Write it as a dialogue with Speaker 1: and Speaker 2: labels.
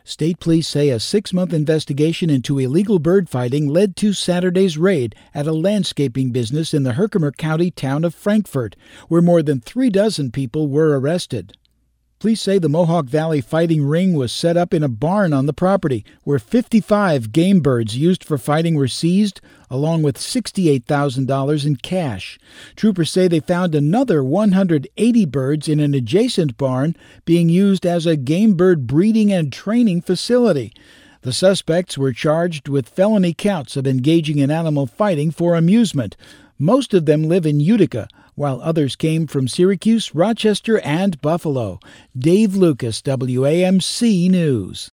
Speaker 1: State police say a 6-month investigation into illegal bird fighting led to Saturday's raid at a landscaping business in the Herkimer County town of Frankfort, where more than 36 people were arrested. Police say the Mohawk Valley fighting ring was set up in a barn on the property, where 55 game birds used for fighting were seized, along with $68,000 in cash. Troopers say they found another 180 birds in an adjacent barn being used as a game bird breeding and training facility. The suspects were charged with felony counts of engaging in animal fighting for amusement. Most of them live in Utica, while others came from Syracuse, Rochester, and Buffalo. Dave Lucas, WAMC News.